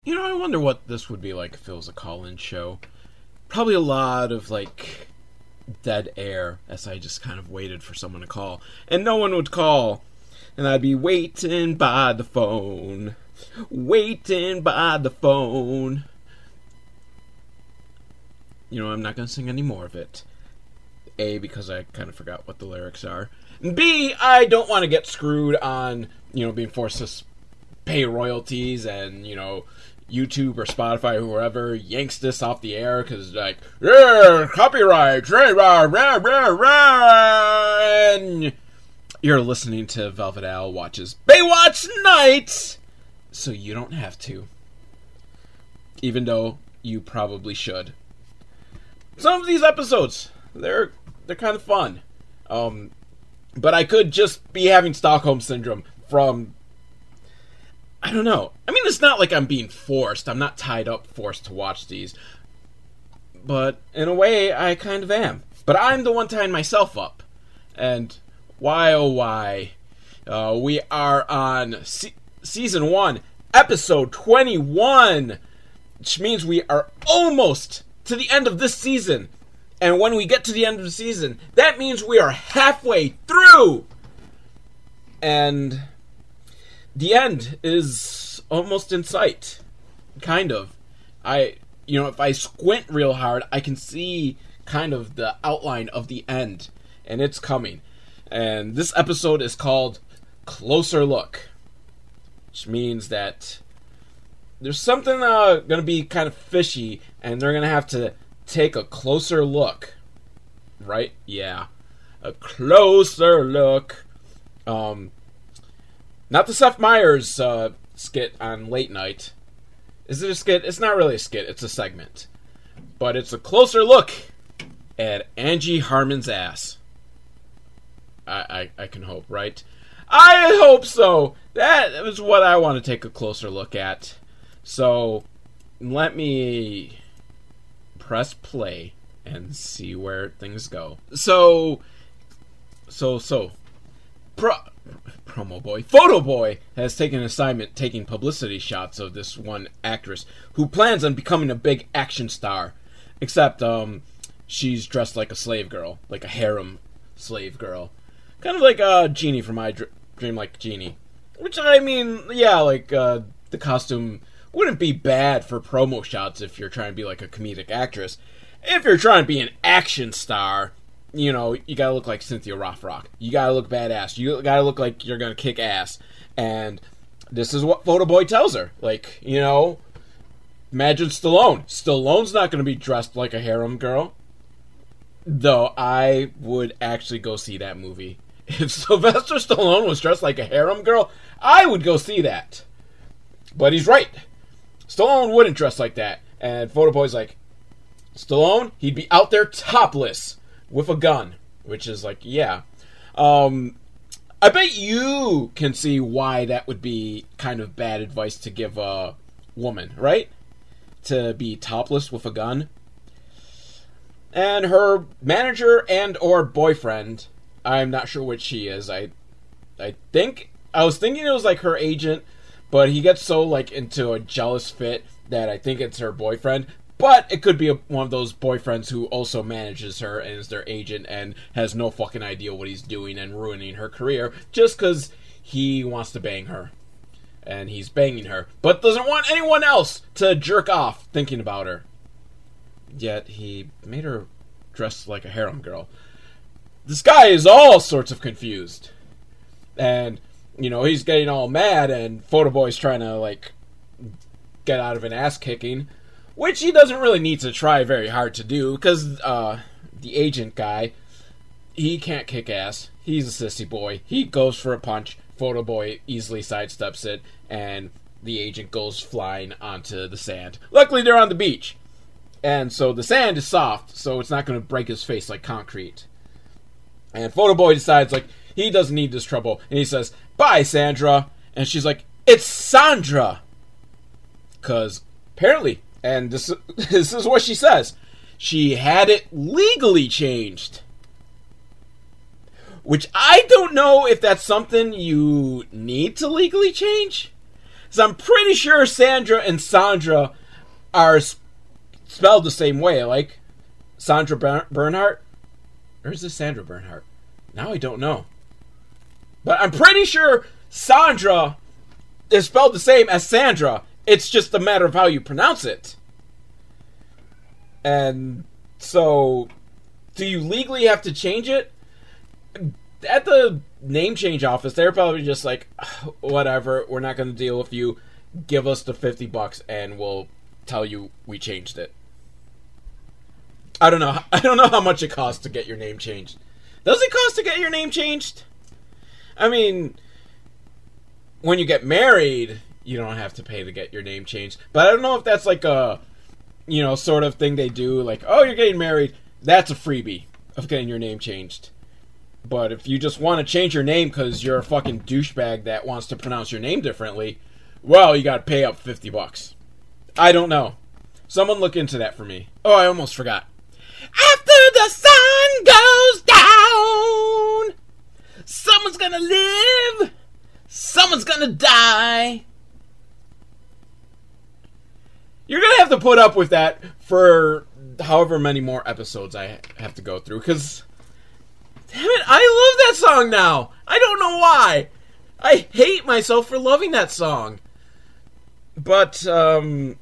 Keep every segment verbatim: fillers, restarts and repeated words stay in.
You know, I wonder what this would be like if it was a call-in show. Probably a lot of, like, dead air as I just kind of waited for someone to call. And no one would call. And I'd be waiting by the phone. Waiting by the phone. You know, I'm not going to sing any more of it. A, because I kind of forgot what the lyrics are. And B, I don't want to get screwed on, you know, being forced to pay royalties and, you know, YouTube or Spotify or whoever yanks this off the air because, like, yeah, copyright, rah, rah, rah, rah, and you're listening to Velvet Owl watches Baywatch Nights, so you don't have to. Even though you probably should. Some of these episodes, they're they're kind of fun. Um, but I could just be having Stockholm Syndrome from... I don't know. I mean, it's not like I'm being forced. I'm not tied up, forced to watch these. But, in a way, I kind of am. But I'm the one tying myself up. And, why oh why, uh, we are on se- Season one, Episode twenty-one. Which means we are almost to the end of this season. And when we get to the end of the season, that means we are halfway through! And... the end is almost in sight. Kind of. I, you know, if I squint real hard, I can see kind of the outline of the end. And it's coming. And this episode is called Closer Look. Which means that there's something uh, going to be kind of fishy. And they're going to have to take a closer look. Right? Yeah. A closer look. Um... Not the Seth Meyers uh, skit on Late Night. Is it a skit? It's not really a skit. It's a segment. But it's a closer look at Angie Harmon's ass. I, I, I can hope, right? I hope so. That is what I want to take a closer look at. So, let me press play and see where things go. So, so, so. Pro... Promo boy, Photo Boy has taken an assignment taking publicity shots of this one actress who plans on becoming a big action star. Except, um, she's dressed like a slave girl, like a harem slave girl. Kind of like uh, Jeannie from I Dream Like Jeannie. Which, I mean, yeah, like, uh, the costume wouldn't be bad for promo shots if you're trying to be like a comedic actress. If you're trying to be an action star... you know, you gotta look like Cynthia Rothrock. You gotta look badass. You gotta look like you're gonna kick ass. And this is what Photo Boy tells her. Like, you know, imagine Stallone. Stallone's not gonna be dressed like a harem girl. Though I would actually go see that movie. If Sylvester Stallone was dressed like a harem girl, I would go see that. But he's right. Stallone wouldn't dress like that. And Photo Boy's like, Stallone, he'd be out there topless. With a gun, which is like, yeah. Um, I bet you can see why that would be kind of bad advice to give a woman, right? To be topless with a gun. And her manager and or boyfriend, I'm not sure which she is. I, I think, I was thinking it was like her agent, but he gets so like into a jealous fit that I think it's her boyfriend. But it could be a, one of those boyfriends who also manages her and is their agent and has no fucking idea what he's doing and ruining her career just because he wants to bang her. And he's banging her, but doesn't want anyone else to jerk off thinking about her. Yet he made her dress like a harem girl. This guy is all sorts of confused. And, you know, he's getting all mad and Photo Boy's trying to, like, get out of an ass kicking. Which he doesn't really need to try very hard to do, because uh, the agent guy, he can't kick ass. He's a sissy boy. He goes for a punch. Photo Boy easily sidesteps it, and the agent goes flying onto the sand. Luckily, they're on the beach. And so the sand is soft, so it's not going to break his face like concrete. And Photo Boy decides, like, he doesn't need this trouble. And he says, bye, Sandra. And she's like, it's Sandra. Because apparently... and this, this is what she says. She had it legally changed. Which I don't know if that's something you need to legally change. So I'm pretty sure Sandra and Sandra are spelled the same way. Like, Sandra Ber- Bernhardt? Or is this Sandra Bernhardt? Now I don't know. But I'm pretty sure Sandra is spelled the same as Sandra. It's just a matter of how you pronounce it. And so, do you legally have to change it? At the name change office, they're probably just like, whatever, we're not going to deal with you. Give us the fifty bucks and we'll tell you we changed it. I don't know. I don't know how much it costs to get your name changed. Does it cost to get your name changed? I mean, when you get married, you don't have to pay to get your name changed. But I don't know if that's like a, you know, sort of thing they do. Like, oh, you're getting married. That's a freebie of getting your name changed. But if you just want to change your name because you're a fucking douchebag that wants to pronounce your name differently, well, you got to pay up fifty bucks. I don't know. Someone look into that for me. Oh, I almost forgot. After the sun goes down, someone's gonna live, someone's gonna die. You're gonna have to put up with that for however many more episodes I have to go through, because, damn it, I love that song now. I don't know why. I hate myself for loving that song. But, um,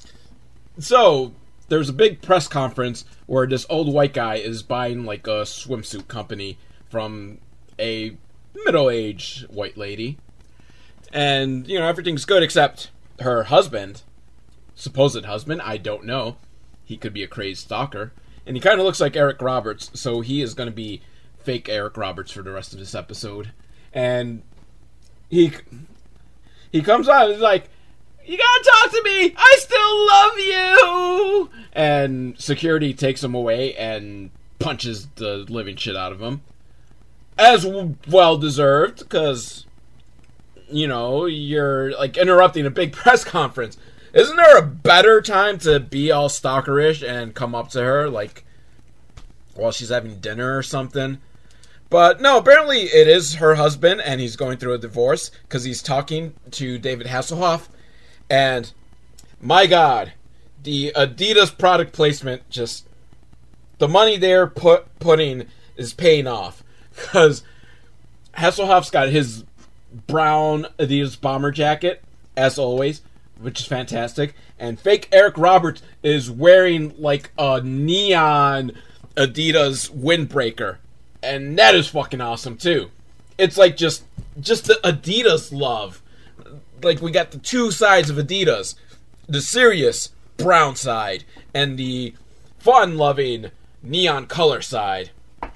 so, there's a big press conference where this old white guy is buying, like, a swimsuit company from a middle-aged white lady. And, you know, everything's good except her husband, supposed husband, I don't know. He could be a crazed stalker. And he kind of looks like Eric Roberts, so he is going to be fake Eric Roberts for the rest of this episode. And he he comes on and is like, you gotta talk to me! I still love you! And security takes him away and punches the living shit out of him. As well deserved, because, you know, you're, like, interrupting a big press conference. Isn't there a better time to be all stalkerish and come up to her, like, while she's having dinner or something? But, no, apparently it is her husband, and he's going through a divorce, because he's talking to David Hasselhoff. And, my God, the Adidas product placement just, the money they're put, putting is paying off. Because Hasselhoff's got his brown Adidas bomber jacket, as always, which is fantastic. And fake Eric Roberts is wearing, like, a neon Adidas windbreaker. And that is fucking awesome, too. It's like just, just the Adidas love. Like, we got the two sides of Adidas. The serious brown side and the fun-loving neon color side.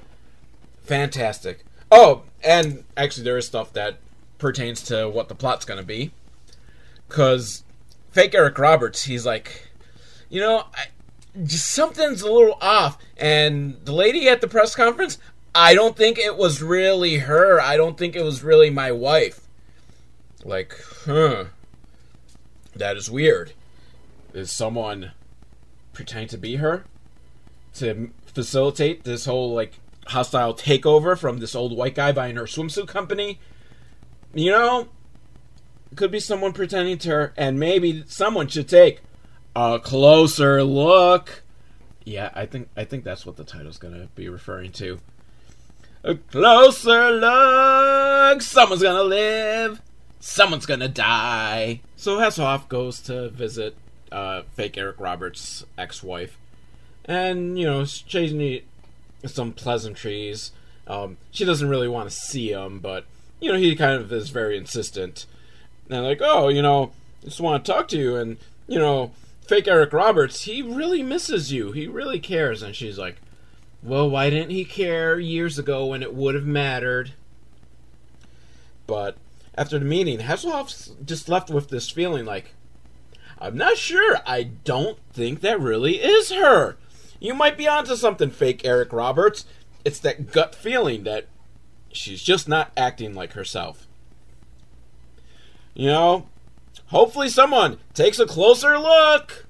Fantastic. Oh, and actually there is stuff that pertains to what the plot's gonna be. Because fake Eric Roberts, he's like, you know, I, just something's a little off. And the lady at the press conference, I don't think it was really her. I don't think it was really my wife. Like, huh. That is weird. Is someone pretending to be her? To facilitate this whole, like, hostile takeover from this old white guy buying her swimsuit company? You know, could be someone pretending to her, and maybe someone should take a closer look. Yeah, I think I think that's what the title's gonna be referring to. A closer look. Someone's gonna live. Someone's gonna die. So Hasselhoff goes to visit uh, fake Eric Roberts' ex-wife. And, you know, she's chasing some pleasantries. Um, she doesn't really want to see him, but, you know, he kind of is very insistent. And like, oh, you know, I just want to talk to you. And, you know, fake Eric Roberts, he really misses you. He really cares. And she's like, well, why didn't he care years ago when it would have mattered? But after the meeting, Hasselhoff's just left with this feeling like, I'm not sure. I don't think that really is her. You might be onto something, fake Eric Roberts. It's that gut feeling that she's just not acting like herself. You know, hopefully someone takes a closer look.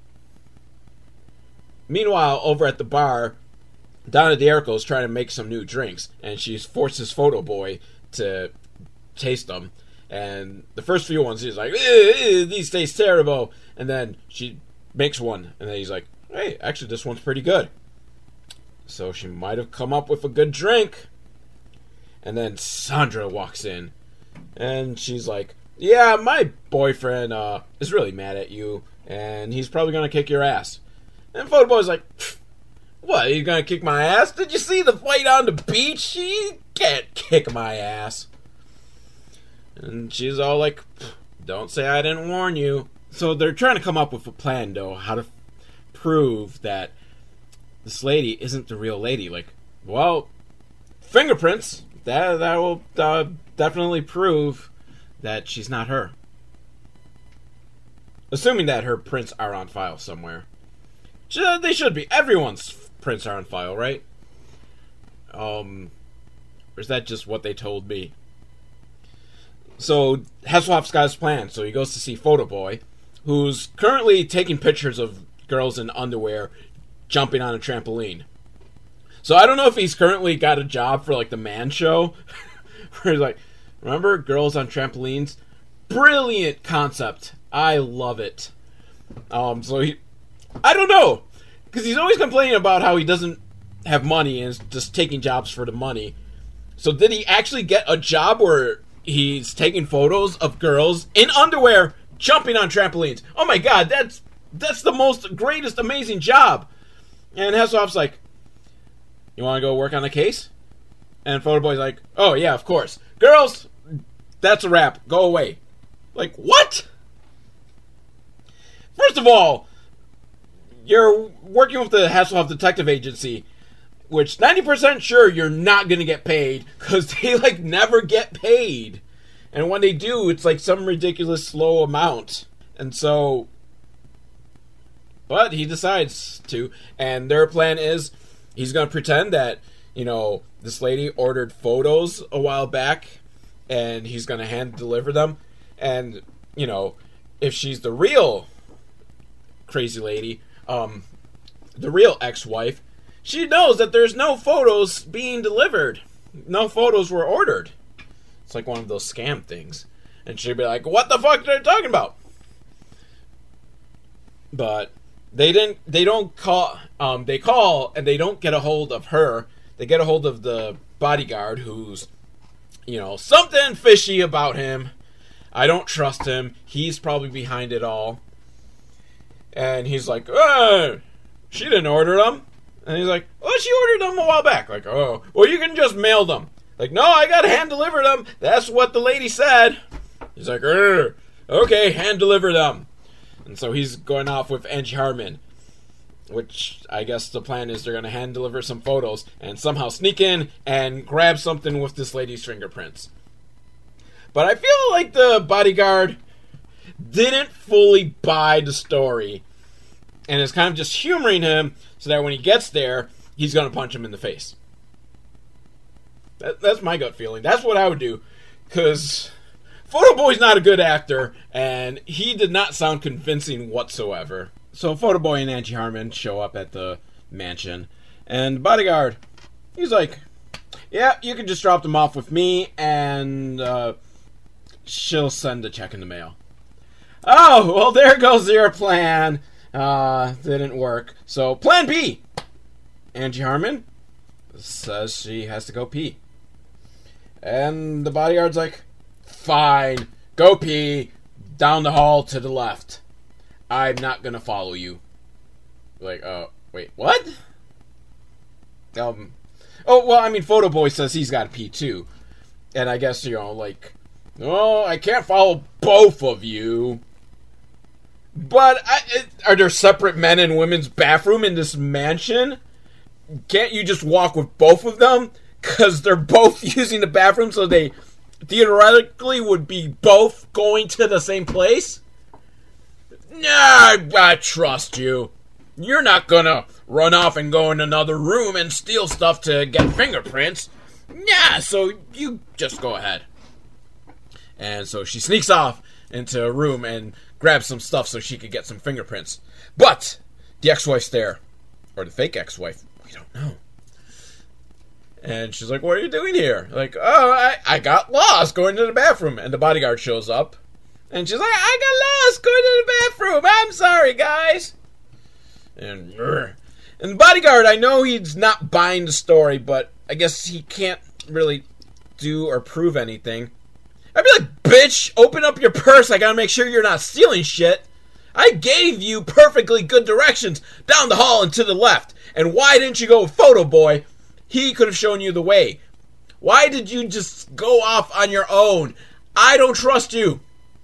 Meanwhile, over at the bar, Donna D'Errico is trying to make some new drinks, and she's forced his photo boy to taste them. And the first few ones, he's like, eh, eh, these taste terrible. And then she makes one, and then he's like, hey, actually, this one's pretty good. So she might have come up with a good drink. And then Sandra walks in, and she's like, yeah, my boyfriend uh, is really mad at you, and he's probably going to kick your ass. And Photoboy's like, what, he's going to kick my ass? Did you see the fight on the beach? He can't kick my ass. And she's all like, don't say I didn't warn you. So they're trying to come up with a plan, though, how to f- prove that this lady isn't the real lady. Like, well, fingerprints, that, that will uh, definitely prove that she's not her. Assuming that her prints are on file somewhere. They should be. Everyone's prints are on file, right? Um, or is that just what they told me? So, Hasselhoff's got his plan. So he goes to see Photoboy, who's currently taking pictures of girls in underwear jumping on a trampoline. So I don't know if he's currently got a job for, like, the Man Show. Where he's like, remember girls on trampolines? Brilliant concept. I love it. Um, so he... I don't know. Because he's always complaining about how he doesn't have money and is just taking jobs for the money. So did he actually get a job where he's taking photos of girls in underwear jumping on trampolines? Oh my god, that's that's the most greatest, amazing job. And Hasselhoff's like, you want to go work on a case? And Photoboy's like, oh yeah, of course. Girls, that's a wrap. Go away. Like, what? First of all, you're working with the Hasselhoff Detective Agency, which ninety percent sure you're not going to get paid, because they, like, never get paid. And when they do, it's, like, some ridiculous slow amount. And so, but he decides to, and their plan is, he's going to pretend that, you know, this lady ordered photos a while back, and he's going to hand deliver them. And, you know, if she's the real crazy lady, um, the real ex-wife, she knows that there's no photos being delivered. No photos were ordered. It's like one of those scam things. And she'd be like, what the fuck are they talking about? But they didn't, they don't call, um, they call and they don't get a hold of her. They get a hold of the bodyguard who's, you know, something fishy about him. I don't trust him. He's probably behind it all. And he's like, oh, she didn't order them. And he's like, well, she ordered them a while back. Like, oh, well, you can just mail them. Like, no, I gotta hand deliver them. That's what the lady said. He's like, okay, hand deliver them. And so he's going off with Angie Harmon, which I guess the plan is they're gonna hand deliver some photos and somehow sneak in and grab something with this lady's fingerprints. But I feel like the bodyguard didn't fully buy the story and is kind of just humoring him so that when he gets there, he's going to punch him in the face. That, that's my gut feeling. That's what I would do. Because Photoboy's not a good actor, and he did not sound convincing whatsoever. So Photoboy and Angie Harmon show up at the mansion, and the bodyguard, he's like, yeah, you can just drop them off with me, and uh, she'll send a check in the mail. Oh, well, there goes your plan. Uh, didn't work. So, plan B. Angie Harmon says she has to go pee. And the bodyguard's like, fine, go pee, down the hall to the left. I'm not gonna follow you. Like, oh, uh, wait, what? Um, oh, well, I mean, Photoboy says he's gotta pee too. And I guess, you know, like, oh, I can't follow both of you. But I, it, are there separate men and women's bathroom in this mansion? Can't you just walk with both of them? Because they're both using the bathroom, so they theoretically would be both going to the same place? Nah, I trust you. You're not gonna run off and go in another room and steal stuff to get fingerprints. Nah, so you just go ahead. And so she sneaks off into a room and grabs some stuff so she could get some fingerprints. But the ex-wife's there. Or the fake ex-wife. We don't know. And she's like, what are you doing here? Like, oh, I, I got lost going to the bathroom. And the bodyguard shows up. And she's like, I got lost going to the bathroom. I'm sorry, guys. And, and the bodyguard, I know he's not buying the story, but I guess he can't really do or prove anything. I'd be like, bitch, open up your purse. I gotta make sure you're not stealing shit. I gave you perfectly good directions down the hall and to the left. And why didn't you go with Photo Boy? He could have shown you the way. Why did you just go off on your own? I don't trust you.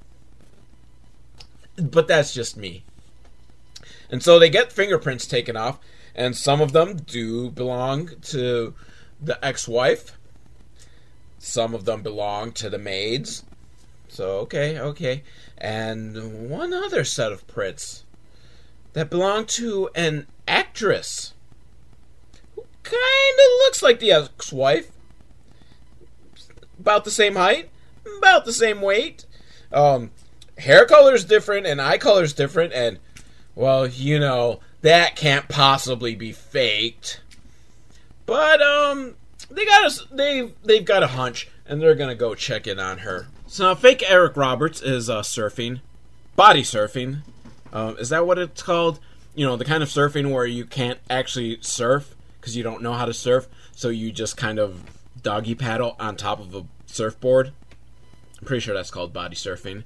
But that's just me. And so they get fingerprints taken off, and some of them do belong to the ex-wife. Some of them belong to the maids. So, okay, okay. And one other set of prints that belong to an actress who kind of looks like the ex-wife. About the same height, about the same weight. Um, hair color's different, and eye color's different, and, well, you know, that can't possibly be faked. But, um, they got a, they, they've got a hunch, and they're gonna go check in on her. So now, fake Eric Roberts is uh, surfing. Body surfing. Uh, is that what it's called? You know, the kind of surfing where you can't actually surf because you don't know how to surf, so you just kind of doggy paddle on top of a surfboard. I'm pretty sure that's called body surfing.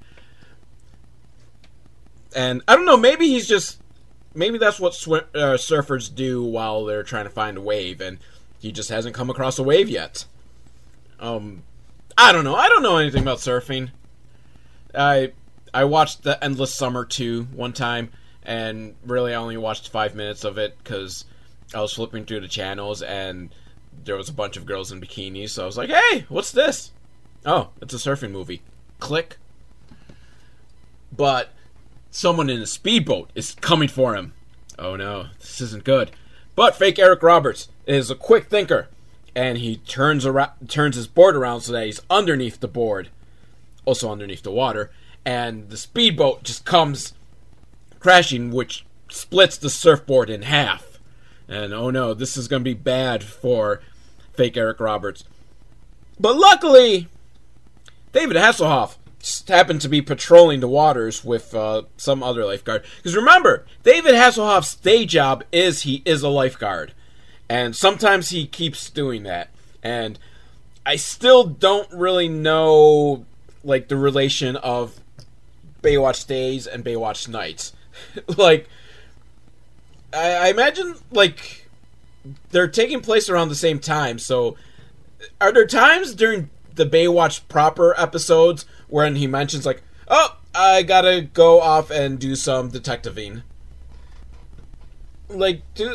And I don't know, maybe he's just... Maybe that's what sw- uh, surfers do while they're trying to find a wave, and he just hasn't come across a wave yet. Um... I don't know. I don't know anything about surfing. I I watched The Endless Summer two one time, and really I only watched five minutes of it because I was flipping through the channels and there was a bunch of girls in bikinis, so I was like, hey, what's this? Oh, it's a surfing movie. Click. But someone in a speedboat is coming for him. Oh no, this isn't good. But fake Eric Roberts is a quick thinker. And he turns around, turns his board around so that he's underneath the board, also underneath the water, and the speedboat just comes crashing, which splits the surfboard in half. And oh no, this is going to be bad for fake Eric Roberts. But luckily, David Hasselhoff just happened to be patrolling the waters with uh, some other lifeguard. Because remember, David Hasselhoff's day job is he is a lifeguard. And sometimes he keeps doing that. And I still don't really know, like, the relation of Baywatch Days and Baywatch Nights. like, I, I imagine, like, they're taking place around the same time. So, are there times during the Baywatch proper episodes when he mentions, like, oh, I gotta go off and do some detectiving? Like, do...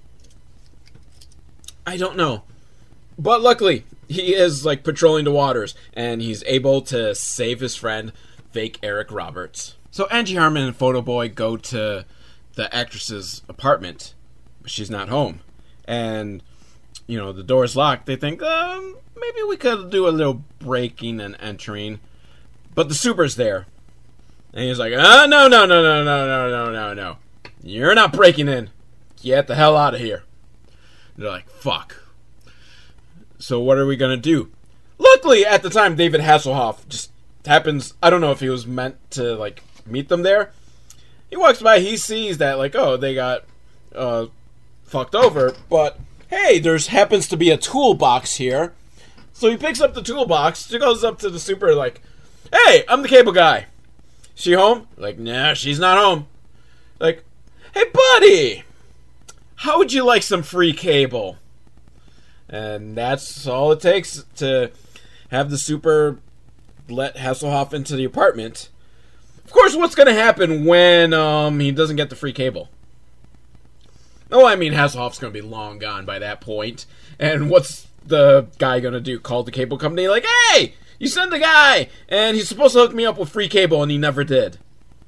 I don't know. But luckily, he is, like, patrolling the waters, and he's able to save his friend, fake Eric Roberts. So Angie Harmon and Photo Boy go to the actress's apartment, but she's not home. And, you know, the door's locked. They think, um, maybe we could do a little breaking and entering. But the super's there. And he's like, oh, no, no, no, no, no, no, no, no, no. You're not breaking in. Get the hell out of here. They're like, fuck. So what are we going to do? Luckily, at the time, David Hasselhoff just happens... I don't know if he was meant to, like, meet them there. He walks by, he sees that, like, oh, they got uh, fucked over. But, hey, there's happens to be a toolbox here. So he picks up the toolbox. She goes up to the super, like, hey, I'm the cable guy. She home? Like, nah, she's not home. Like, hey, buddy! How would you like some free cable? And that's all it takes to have the super let Hasselhoff into the apartment. Of course, what's going to happen when um, he doesn't get the free cable? Oh, I mean, Hasselhoff's going to be long gone by that point. And what's the guy going to do? Call the cable company like, hey, you sent the guy, and he's supposed to hook me up with free cable, and he never did.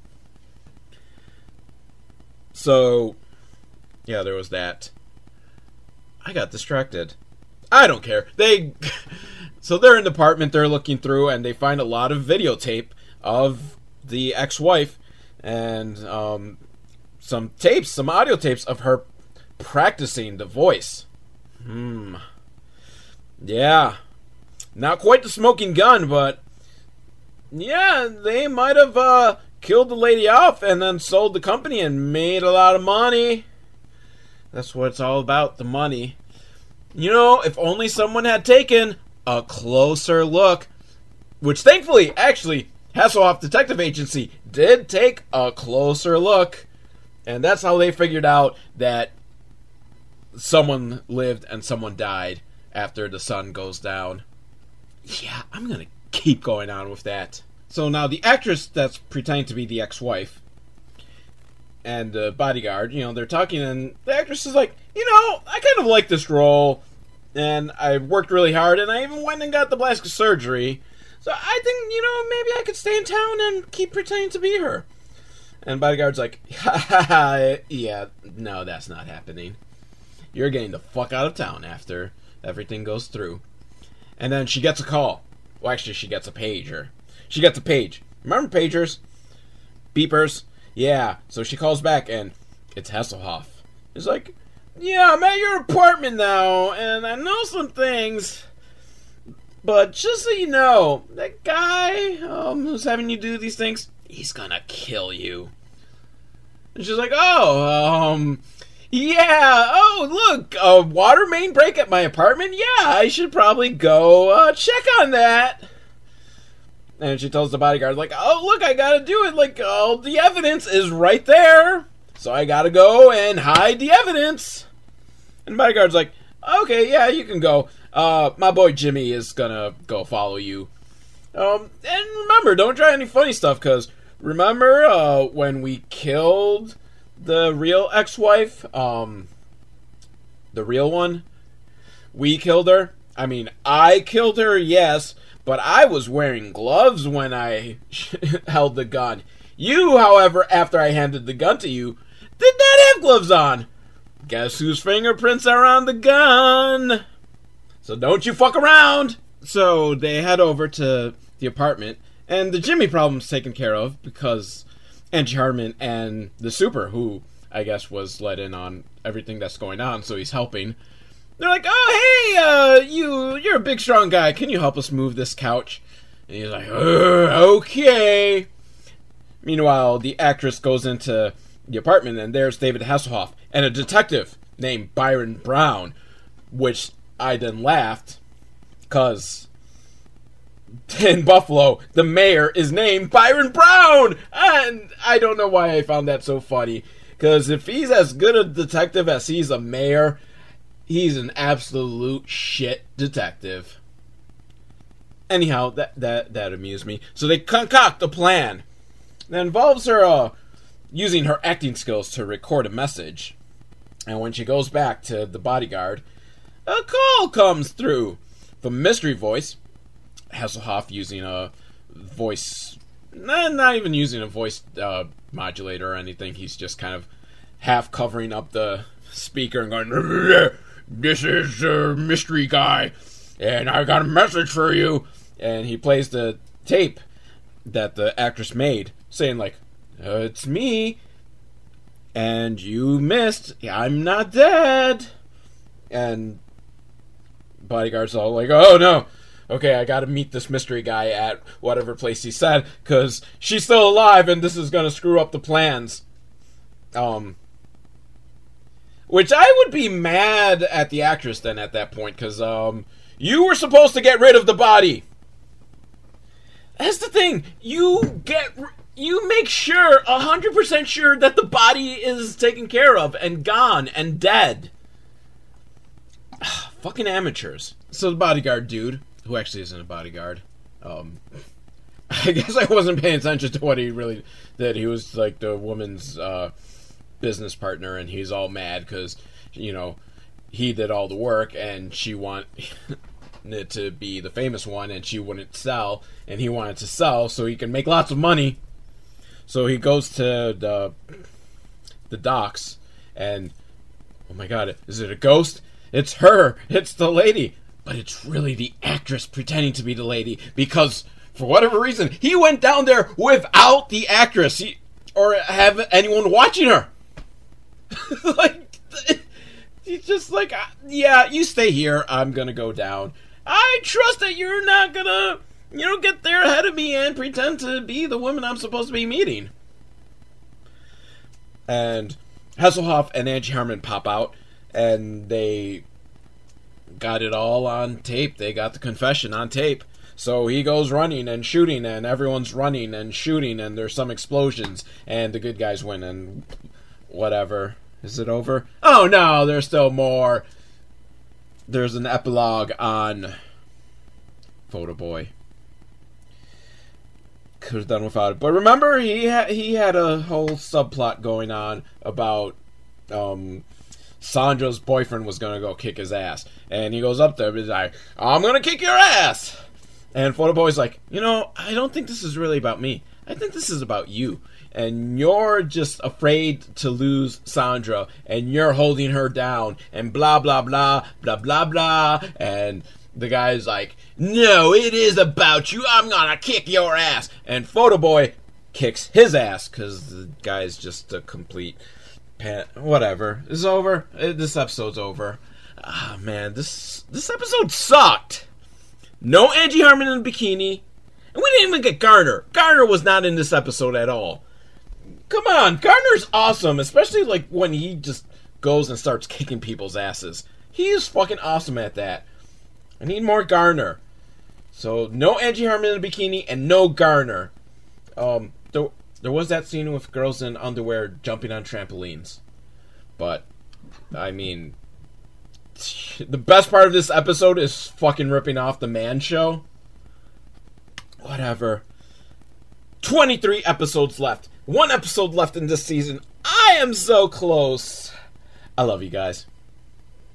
So... yeah, there was that. I got distracted. I don't care. They, so they're in the apartment, they're looking through, and they find a lot of videotape of the ex-wife, and um, some tapes, some audio tapes of her practicing the voice. Hmm. Yeah. Not quite the smoking gun, but yeah, they might have uh, killed the lady off and then sold the company and made a lot of money. That's what it's all about, the money. You know, if only someone had taken a closer look, which thankfully, actually, Hasselhoff Detective Agency did take a closer look, and that's how they figured out that someone lived and someone died after the sun goes down. Yeah, I'm gonna keep going on with that. So now the actress that's pretending to be the ex-wife and the bodyguard, you know, they're talking, and the actress is like, you know, I kind of like this role, and I worked really hard, and I even went and got the plastic surgery, so I think, you know, maybe I could stay in town and keep pretending to be her. And bodyguard's like, ha ha ha, yeah, no, that's not happening. You're getting the fuck out of town after everything goes through. And then she gets a call. Well, actually, she gets a pager. She gets a page. Remember pagers? Beepers? Yeah. So she calls back, and it's Hasselhoff. He's like, yeah, I'm at your apartment now, and I know some things. But just so you know, that guy um, who's having you do these things, he's gonna kill you. And she's like, oh, um... yeah, oh, look, a water main break at my apartment? Yeah, I should probably go uh, check on that. And she tells the bodyguard, like, oh, look, I gotta do it. Like, all the evidence is right there. So I gotta go and hide the evidence. And the bodyguard's like, okay, yeah, you can go. Uh, my boy Jimmy is gonna go follow you. Um, and remember, don't try any funny stuff, because remember uh, when we killed the real ex-wife, um, the real one, we killed her. I mean, I killed her, yes, but I was wearing gloves when I held the gun. You, however, after I handed the gun to you, did not have gloves on. Guess whose fingerprints are on the gun? So don't you fuck around. So they head over to the apartment, and the Jimmy problem's taken care of because Angie Harmon and the super, who I guess was let in on everything that's going on, so he's helping. They're like, oh, hey, uh, you, you're a big, strong guy. Can you help us move this couch? And he's like, okay. Meanwhile, the actress goes into the apartment, and there's David Hasselhoff and a detective named Byron Brown, which I then laughed, because in Buffalo, the mayor is named Byron Brown! And I don't know why I found that so funny. Because if he's as good a detective as he's a mayor, he's an absolute shit detective. Anyhow, that that, that amused me. So they concoct a plan that involves her uh, using her acting skills to record a message. And when she goes back to the bodyguard, a call comes through from Mystery Voice. Hasselhoff using a voice, not, not even using a voice uh, modulator or anything. He's just kind of half covering up the speaker and going, this is a mystery guy, and I got a message for you. And he plays the tape that the actress made, saying like, uh, it's me, and you missed, I'm not dead. And bodyguard's all like, oh no, okay, I gotta meet this mystery guy at whatever place he said, because she's still alive and this is gonna screw up the plans. Um, which I would be mad at the actress then at that point, because, um, you were supposed to get rid of the body. That's the thing, you get, you make sure, one hundred percent sure that the body is taken care of and gone and dead. Fucking amateurs. So the bodyguard dude, who actually isn't a bodyguard, um, I guess I wasn't paying attention to what he really did. He was like the woman's uh, business partner, and he's all mad because, you know, he did all the work and she wanted to be the famous one and she wouldn't sell, and he wanted to sell so he can make lots of money. So he goes to the the docks and, oh my god, is it a ghost? It's her! It's the lady! But it's really the actress pretending to be the lady, because, for whatever reason, he went down there without the actress, he, or have anyone watching her. Like, he's just like, yeah, you stay here, I'm gonna go down. I trust that you're not gonna, you know, get there ahead of me and pretend to be the woman I'm supposed to be meeting. And Hasselhoff and Angie Harmon pop out, and they got it all on tape. They got the confession on tape. So he goes running and shooting, and everyone's running and shooting, and there's some explosions, and the good guys win, and whatever. Is it over? Oh no, there's still more. There's an epilogue on Photo Boy. Could have done without it. But remember, he, ha- he had a whole subplot going on about um, Sandra's boyfriend was going to go kick his ass. And he goes up there and he's like, I'm going to kick your ass! And Photo Boy's like, you know, I don't think this is really about me. I think this is about you. And you're just afraid to lose Sandra. And you're holding her down. And blah, blah, blah, blah, blah, blah. And the guy's like, no, it is about you. I'm going to kick your ass. And Photo Boy kicks his ass because the guy's just a complete pan. Whatever. It's over. This episode's over. Ah, oh, man, this this episode sucked. No Angie Harmon in a bikini. And we didn't even get Garner. Garner was not in this episode at all. Come on, Garner's awesome, especially like when he just goes and starts kicking people's asses. He is fucking awesome at that. I need more Garner. So, no Angie Harmon in a bikini and no Garner. Um, there, there was that scene with girls in underwear jumping on trampolines. But, I mean, the best part of this episode is fucking ripping off the Man Show. Whatever. twenty-three episodes left. One episode left in this season. I am so close. I love you guys.